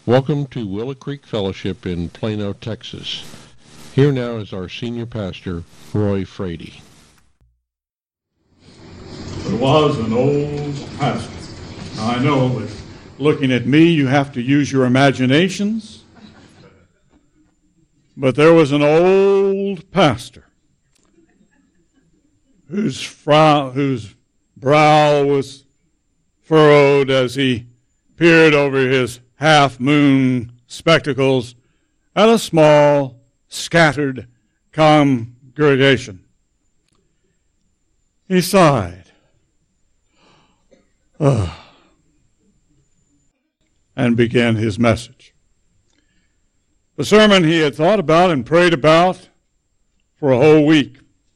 Welcome to Willow Creek Fellowship in Plano, Texas. Here now is our senior pastor, Roy Frady. There was an old pastor. Now, I know that looking at me, you have to use your imaginations. But there was an old pastor whose brow was furrowed as he peered over his half-moon spectacles at a small, scattered congregation. He sighed, and began his message. The sermon he had thought about and prayed about for a whole week.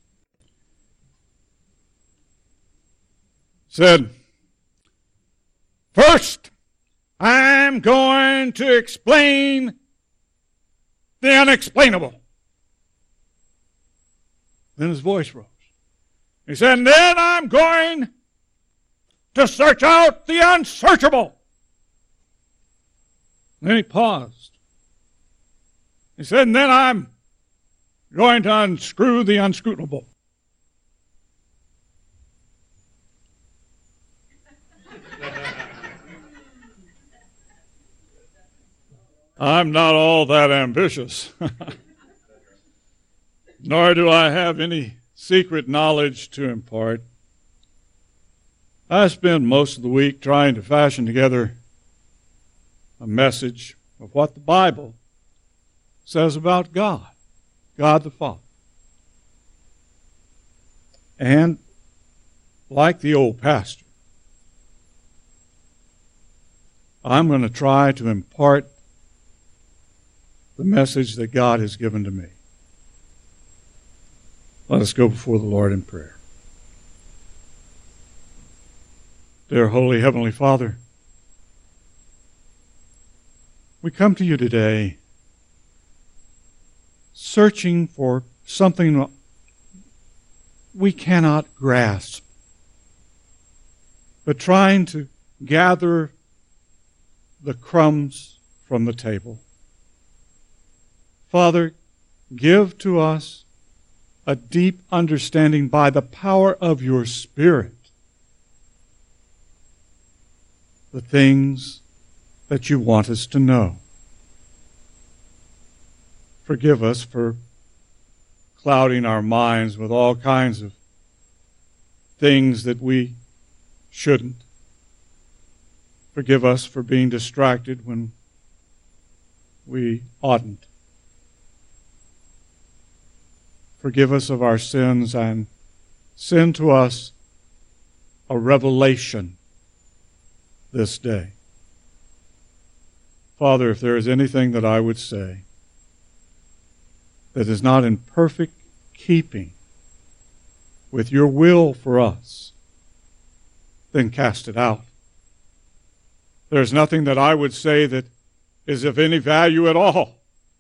Said, first, I'm going to explain the unexplainable. Then his voice rose. He said, and then I'm going to search out the unsearchable. Then he paused. He said, and then I'm going to unscrew the unscrutable. I'm not all that ambitious, nor do I have any secret knowledge to impart. I spend most of the week trying to fashion together a message of what the Bible says about God, God the Father. And like the old pastor, I'm going to try to impart the message that God has given to me. Let us go before the Lord in prayer. Dear Holy Heavenly Father, we come to you today searching for something we cannot grasp, but trying to gather the crumbs from the table. Father, give to us a deep understanding by the power of your Spirit, the things that you want us to know. Forgive us for clouding our minds with all kinds of things that we shouldn't. Forgive us for being distracted when we oughtn't. Forgive us of our sins and send to us a revelation this day. Father, if there is anything that I would say that is not in perfect keeping with your will for us, then cast it out. There's nothing that I would say that is of any value at all.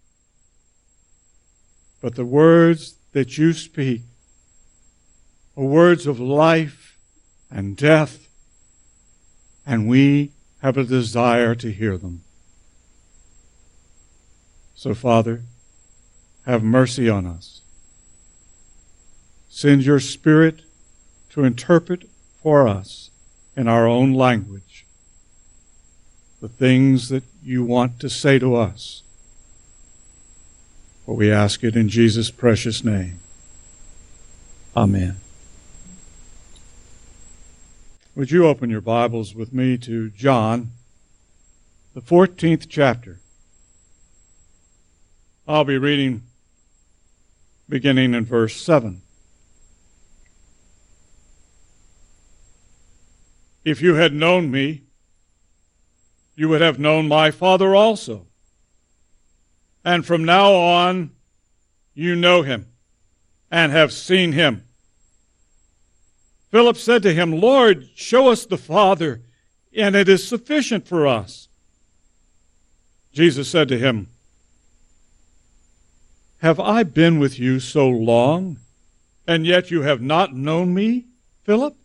But the words that you speak are words of life and death, and we have a desire to hear them. So, Father, have mercy on us. Send your Spirit to interpret for us in our own language the things that you want to say to us. For we ask it in Jesus' precious name. Amen. Would you open your Bibles with me to John, the 14th chapter? I'll be reading beginning in verse 7. If you had known me, you would have known my Father also. And from now on, you know him and have seen him. Philip said to him, Lord, show us the Father, and it is sufficient for us. Jesus said to him, have I been with you so long, and yet you have not known me, Philip?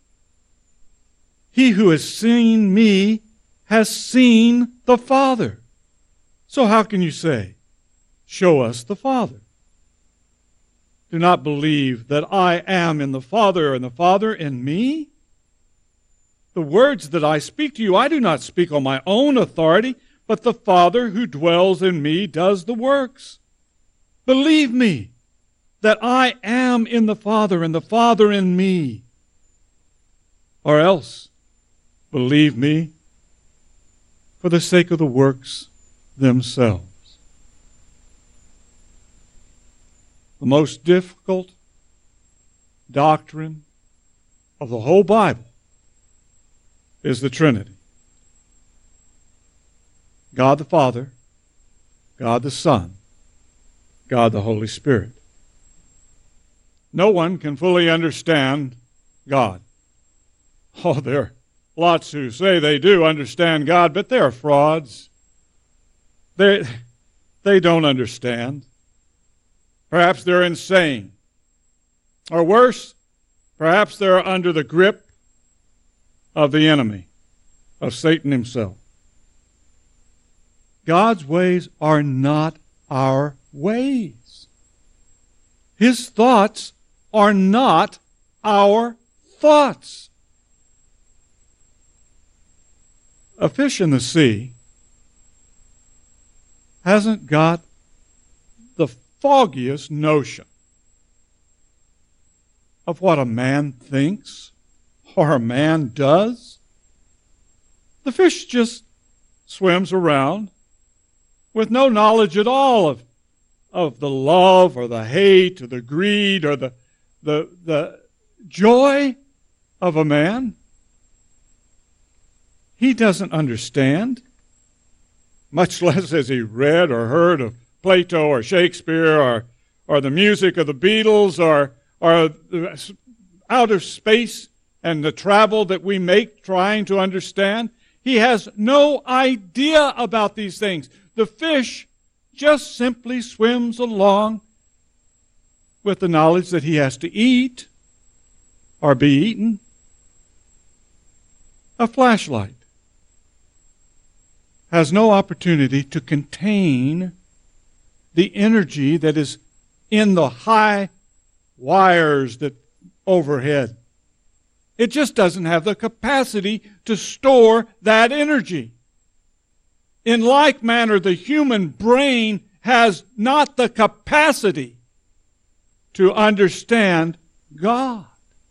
He who has seen me has seen the Father. So how can you say, show us the Father? Do not believe that I am in the Father and the Father in me? The words that I speak to you, I do not speak on my own authority, but the Father who dwells in me does the works. Believe me that I am in the Father and the Father in me. Or else, believe me for the sake of the works themselves. The most difficult doctrine of the whole Bible is the Trinity. God the Father, God the Son, God the Holy Spirit. No one can fully understand God. Oh, there are lots who say they do understand God, but they're frauds. They don't understand. Perhaps they're insane. Or worse, perhaps they're under the grip of the enemy, of Satan himself. God's ways are not our ways. His thoughts are not our thoughts. A fish in the sea hasn't got the foggiest notion of what a man thinks or a man does. The fish just swims around with no knowledge at all of the love or the hate or the greed or the joy of a man. He doesn't understand, much less has he read or heard of Plato or Shakespeare or the music of the Beatles or outer space and the travel that we make trying to understand. He has no idea about these things. The fish just simply swims along with the knowledge that he has to eat or be eaten. A flashlight has no opportunity to contain the energy that is in the high wires that overhead. It just doesn't have the capacity to store that energy. In like manner, the human brain has not the capacity to understand God.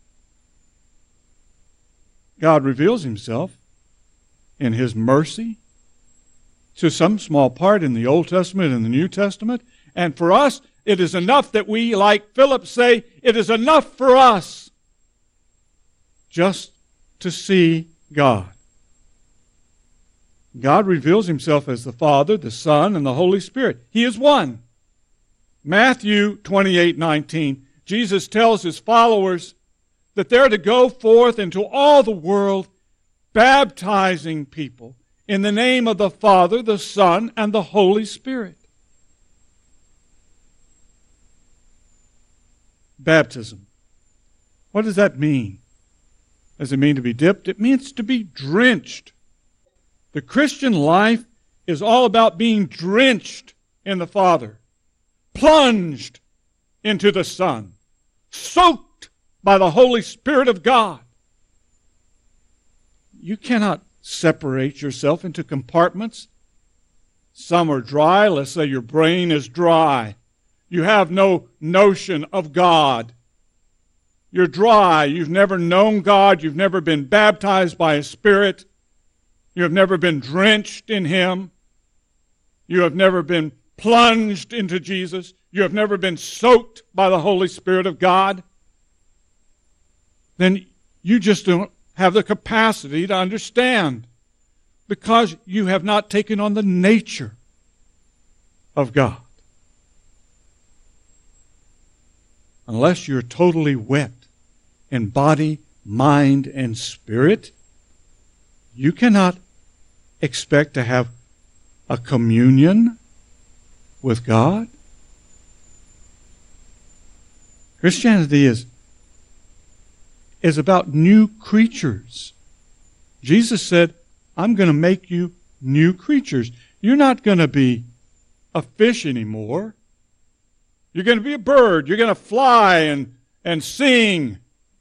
God reveals himself in his mercy to some small part in the Old Testament and the New Testament. And for us, it is enough that we, like Philip, say, it is enough for us just to see God. God reveals himself as the Father, the Son, and the Holy Spirit. He is one. Matthew 28:19, Jesus tells his followers that they're to go forth into all the world, baptizing people in the name of the Father, the Son, and the Holy Spirit. Baptism. What does that mean? Does it mean to be dipped? It means to be drenched. The Christian life is all about being drenched in the Father, plunged into the Son, soaked by the Holy Spirit of God. You cannot separate yourself into compartments. Some are dry. Let's say your brain is dry. You have no notion of God. You're dry. You've never known God. You've never been baptized by His Spirit. You have never been drenched in Him. You have never been plunged into Jesus. You have never been soaked by the Holy Spirit of God. Then you just don't have the capacity to understand, because you have not taken on the nature of God. Unless you're totally wet in body, mind, and spirit, you cannot expect to have a communion with God. Christianity is about new creatures. Jesus said, I'm going to make you new creatures. You're not going to be a fish anymore. You're going to be a bird. You're going to fly and sing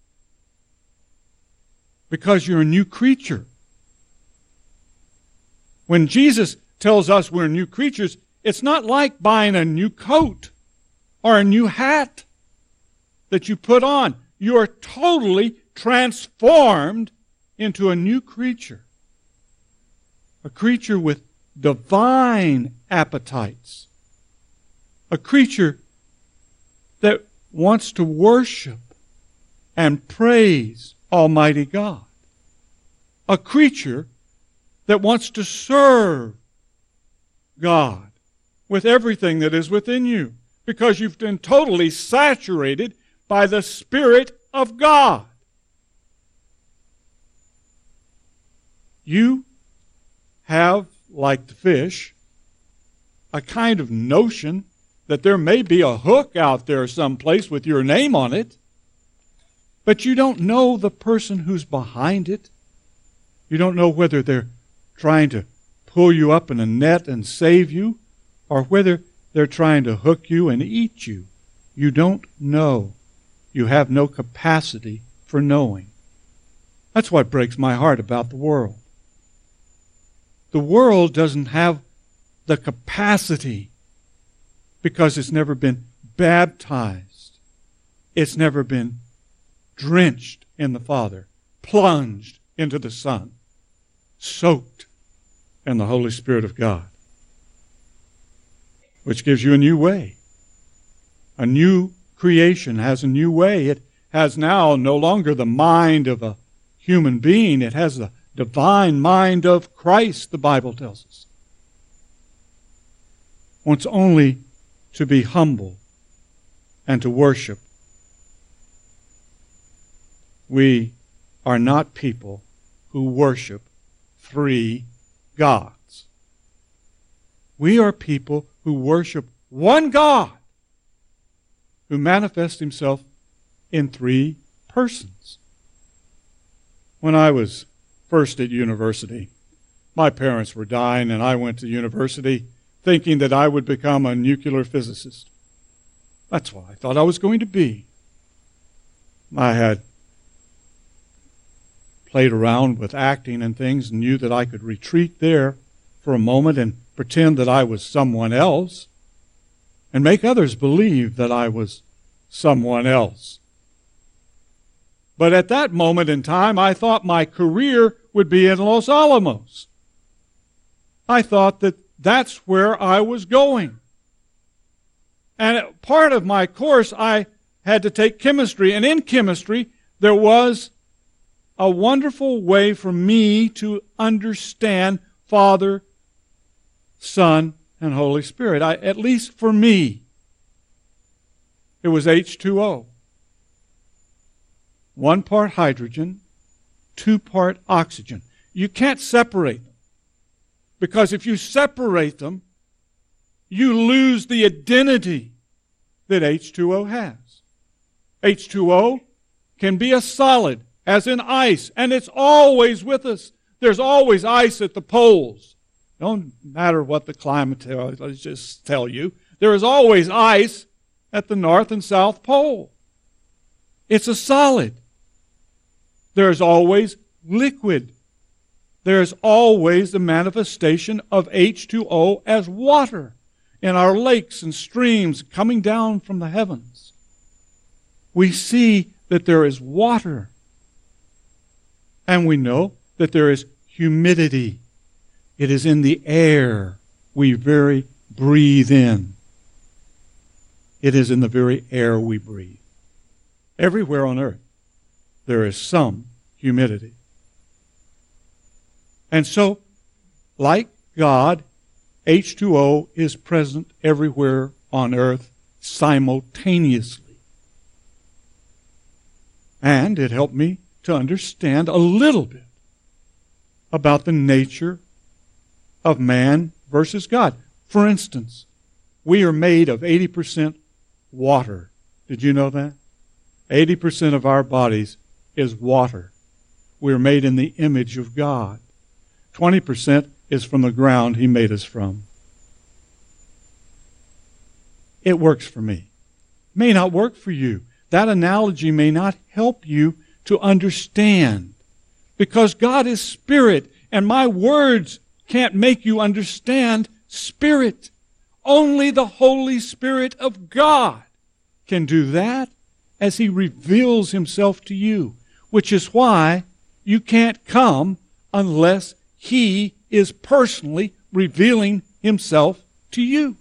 because you're a new creature. When Jesus tells us we're new creatures, it's not like buying a new coat or a new hat that you put on. You are totally transformed into a new creature. A creature with divine appetites. A creature that wants to worship and praise Almighty God. A creature that wants to serve God with everything that is within you, because you've been totally saturated by the Spirit of God. You have, like the fish, a kind of notion that there may be a hook out there someplace with your name on it, but you don't know the person who's behind it. You don't know whether they're trying to pull you up in a net and save you, or whether they're trying to hook you and eat you. You don't know. You have no capacity for knowing. That's what breaks my heart about the world. The world doesn't have the capacity because it's never been baptized. It's never been drenched in the Father, plunged into the Son, soaked in the Holy Spirit of God, which gives you a new way. A new creation has a new way. It has now no longer the mind of a human being. It has the divine mind of Christ, the Bible tells us. Wants only to be humble and to worship. We are not people who worship three gods. We are people who worship one God who manifests himself in three persons. When I was first at university, my parents were dying, and I went to university thinking that I would become a nuclear physicist. That's what I thought I was going to be. I had played around with acting and things and knew that I could retreat there for a moment and pretend that I was someone else and make others believe that I was someone else. But at that moment in time, I thought my career would be in Los Alamos. I thought that that's where I was going. And part of my course, I had to take chemistry. And in chemistry, there was a wonderful way for me to understand Father, Son, and Holy Spirit. At least for me, it was H2O. 1 part hydrogen, 2 part oxygen. You can't separate them, because if you separate them, you lose the identity that H2O has. H2O can be a solid, as in ice, and it's always with us. There's always ice at the poles. Don't matter what the climate tells, let's just tell you. There is always ice at the North and South Pole. It's a solid. There's always liquid. There's always the manifestation of H2O as water in our lakes and streams coming down from the heavens. We see that there is water. And we know that there is humidity. It is in the air we breathe in. It is in the very air we breathe. Everywhere on earth, there is some humidity. And so, like God, H2O is present everywhere on earth simultaneously. And it helped me to understand a little bit about the nature of man versus God. For instance, we are made of 80% water. Did you know that? 80% of our bodies is water. We are made in the image of God. 20% is from the ground He made us from. It works for me. It may not work for you. That analogy may not help you to understand. Because God is spirit, and my words can't make you understand spirit. Only the Holy Spirit of God can do that as He reveals Himself to you, which is why you can't come unless He is personally revealing Himself to you.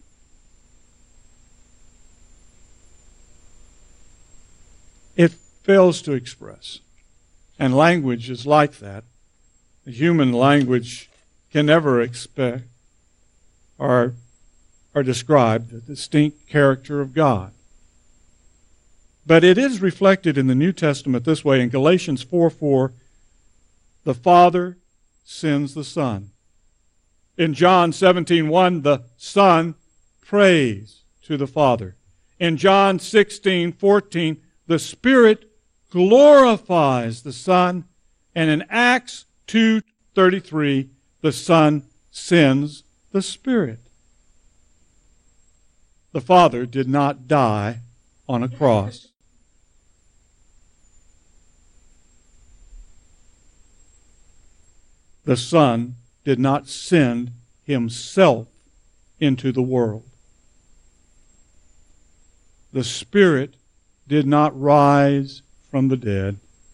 It fails to express. And language is like that. The human language can never expect or describe the distinct character of God. But it is reflected in the New Testament this way. In Galatians 4:4, the Father sends the Son. In John 17:1, the Son prays to the Father. In John 16:14, the Spirit glorifies the Son. And in Acts 2:33, the Son sends the Spirit. The Father did not die on a cross. The Son did not send Himself into the world. The Spirit did not rise from the dead.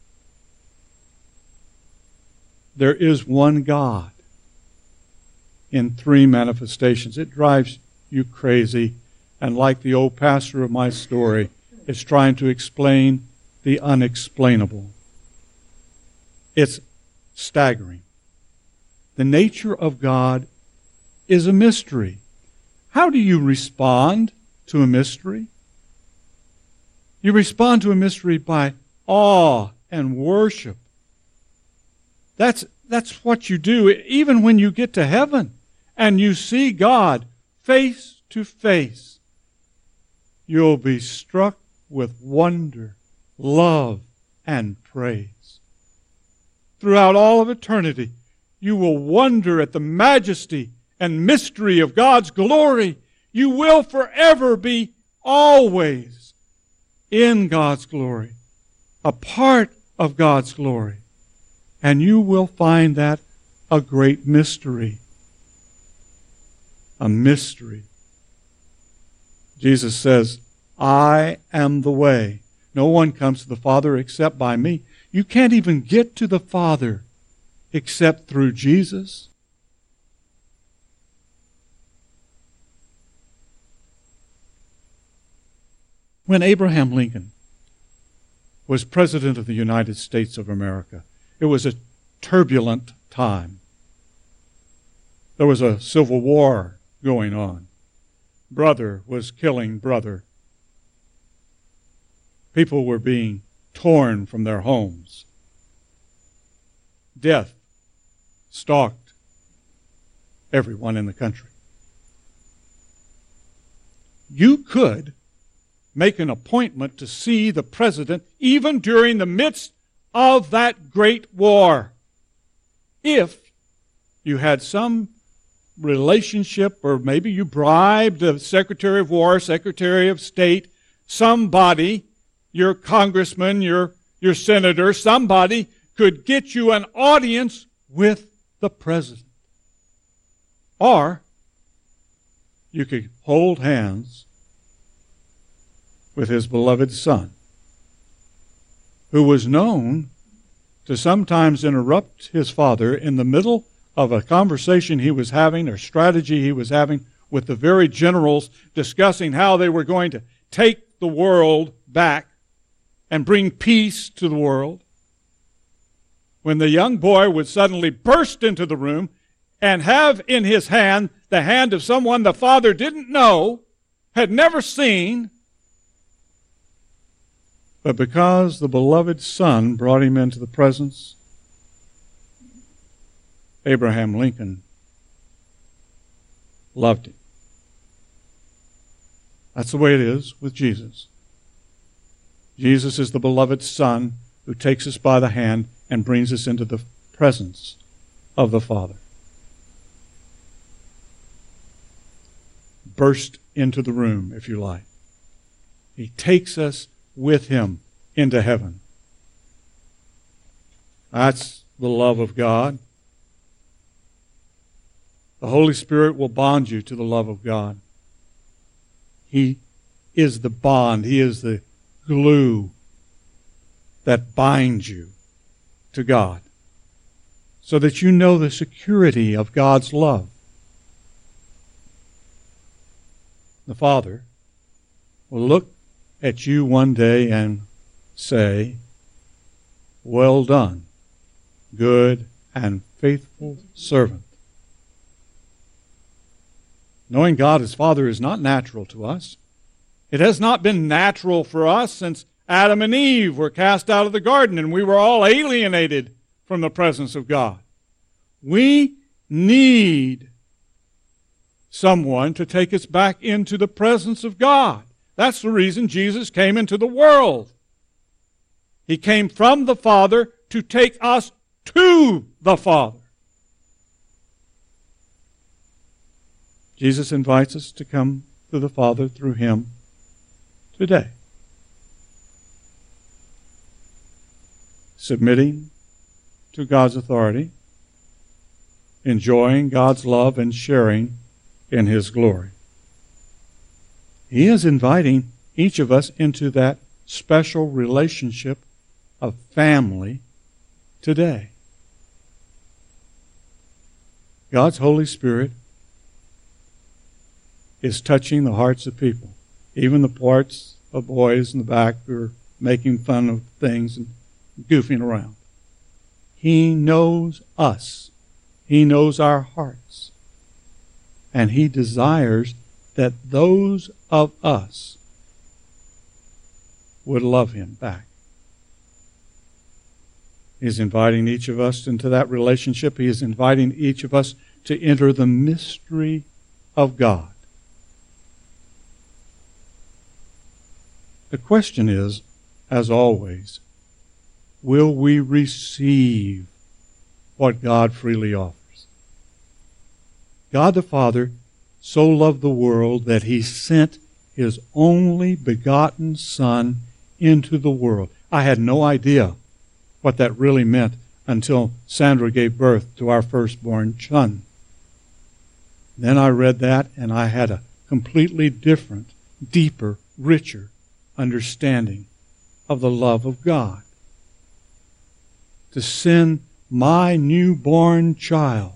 There is one God in three manifestations. It drives you crazy, and like the old pastor of my story, is trying to explain the unexplainable. It's staggering. The nature of God is a mystery. How do you respond to a mystery? You respond to a mystery by awe and worship. That's what you do. Even when you get to heaven and you see God face to face, you'll be struck with wonder, love, and praise. Throughout all of eternity, you will wonder at the majesty and mystery of God's glory. You will forever be always in God's glory, a part of God's glory. And you will find that a great mystery. A mystery. Jesus says, I am the way. No one comes to the Father except by me. You can't even get to the Father except through Jesus. When Abraham Lincoln was President of the United States of America, it was a turbulent time. There was a civil war going on. Brother was killing brother. People were being torn from their homes. Death stalked everyone in the country. You could make an appointment to see the president even during the midst of that great war, if you had some relationship, or maybe you bribed the Secretary of War, Secretary of State, somebody, your congressman, your senator, somebody could get you an audience with the president. Or you could hold hands with his beloved Son, who was known to sometimes interrupt his Father in the middle of a conversation he was having or strategy he was having with the very generals discussing how they were going to take the world back and bring peace to the world. When the young boy would suddenly burst into the room and have in his hand the hand of someone the father didn't know, had never seen, but because the beloved Son brought him into the presence, Abraham Lincoln loved him. That's the way it is with Jesus. Jesus is the beloved Son who takes us by the hand and brings us into the presence of the Father. burst into the room, if you like. He takes us with him into heaven. That's the love of God. The Holy Spirit will bond you to the love of God. He is the bond. He is the glue that binds you to God, so that you know the security of God's love. The Father will look at you one day and say, "Well done, good and faithful servant." Knowing God as Father is not natural to us. It has not been natural for us since Adam and Eve were cast out of the garden and we were all alienated from the presence of God. We need someone to take us back into the presence of God. That's the reason Jesus came into the world. He came from the Father to take us to the Father. Jesus invites us to come to the Father through Him today. Submitting to God's authority, enjoying God's love, and sharing in His glory. He is inviting each of us into that special relationship of family today. God's Holy Spirit is touching the hearts of people, even the parts of boys in the back who are making fun of things and goofing around. He knows us. He knows our hearts. And He desires that those of us would love Him back. He's inviting each of us into that relationship. He is inviting each of us to enter the mystery of God. The question is, as always, will we receive what God freely offers? God the Father so loved the world that He sent His only begotten Son into the world. I had no idea what that really meant until Sandra gave birth to our firstborn son. Then I read that and I had a completely different, deeper, richer understanding of the love of God. To send my newborn child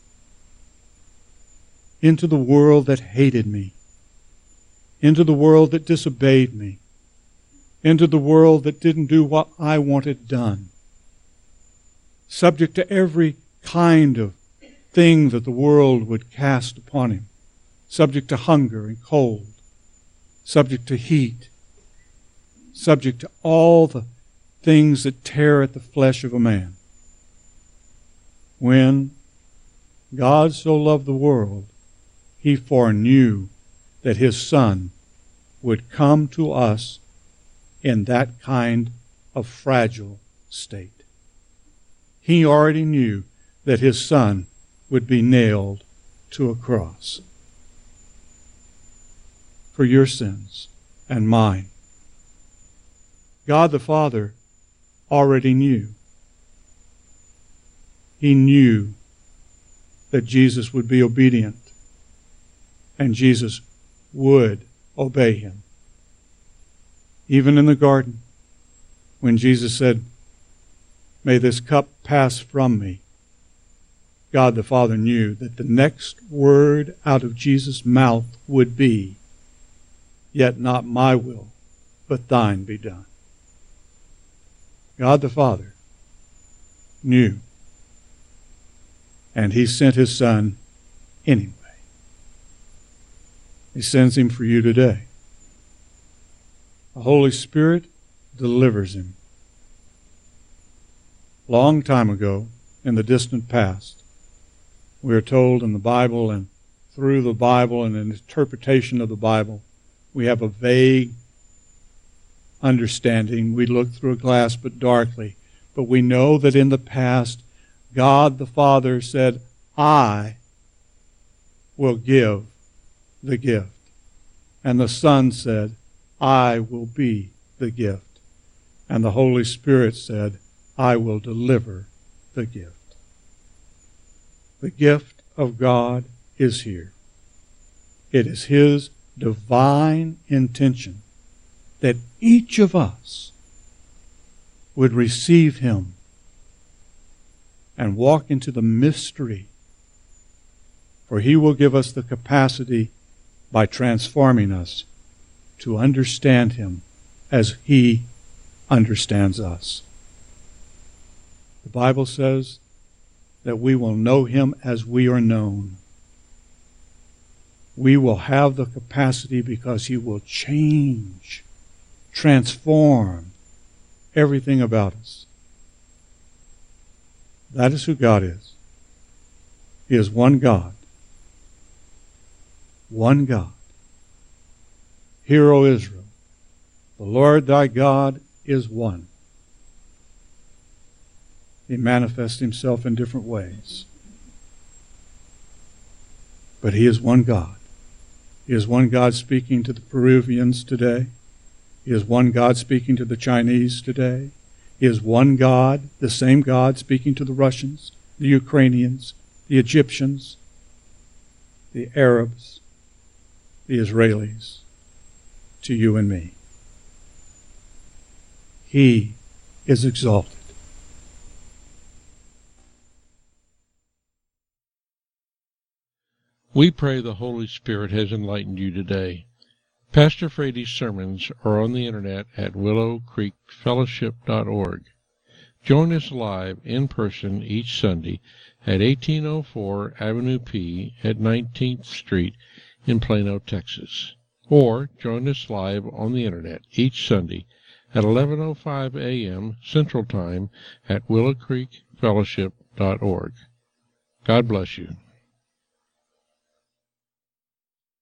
into the world that hated me, into the world that disobeyed me, into the world that didn't do what I wanted done, subject to every kind of thing that the world would cast upon him, subject to hunger and cold, subject to heat, subject to all the things that tear at the flesh of a man. When God so loved the world, He foreknew that His Son would come to us in that kind of fragile state. He already knew that His Son would be nailed to a cross for your sins and mine. God the Father already knew. He knew that Jesus would be obedient and Jesus would obey Him. Even in the garden, when Jesus said, "May this cup pass from me," God the Father knew that the next word out of Jesus' mouth would be, "Yet not my will, but thine be done." God the Father knew, and He sent His Son anyway. He sends Him for you today. The Holy Spirit delivers Him. Long time ago, in the distant past, we are told in the Bible and through the Bible and an interpretation of the Bible, we have a vague understanding. We look through a glass but darkly. But we know that in the past, God the Father said, "I will give the gift." And the Son said, I will be the gift. And the Holy Spirit said, I will deliver the gift. The gift of God is here. It is His divine intention that each of us would receive Him and walk into the mystery, for He will give us the capacity by transforming us to understand Him as He understands us. The Bible says that we will know Him as we are known. We will have the capacity because He will change, transform everything about us. That is who God is. He is one God. One God. Hear, O Israel, the Lord thy God is one. He manifests Himself in different ways. But He is one God. He is one God speaking to the Peruvians today. He is one God speaking to the Chinese today. He is one God, the same God speaking to the Russians, the Ukrainians, the Egyptians, the Arabs, the Israelis, to you and me. He is exalted. We pray the Holy Spirit has enlightened you today. Pastor Frady's sermons are on the internet at willowcreekfellowship.org. Join us live in person each Sunday at 1804 Avenue P at 19th Street in Plano, Texas. Or join us live on the internet each Sunday at 11:05 a.m. Central Time at willowcreekfellowship.org. God bless you.